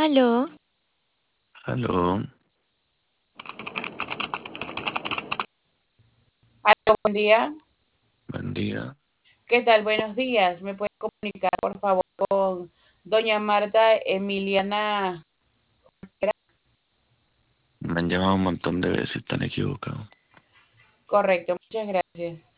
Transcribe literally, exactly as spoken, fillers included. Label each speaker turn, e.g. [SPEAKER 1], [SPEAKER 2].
[SPEAKER 1] Aló,
[SPEAKER 2] Aló,
[SPEAKER 3] Aló, buen día.
[SPEAKER 2] buen día.
[SPEAKER 3] ¿Qué tal? Buenos días. ¿Me puede comunicar, por favor, con doña Marta Emiliana?
[SPEAKER 2] Me han llamado un montón de veces, están equivocados.
[SPEAKER 3] Correcto, muchas gracias.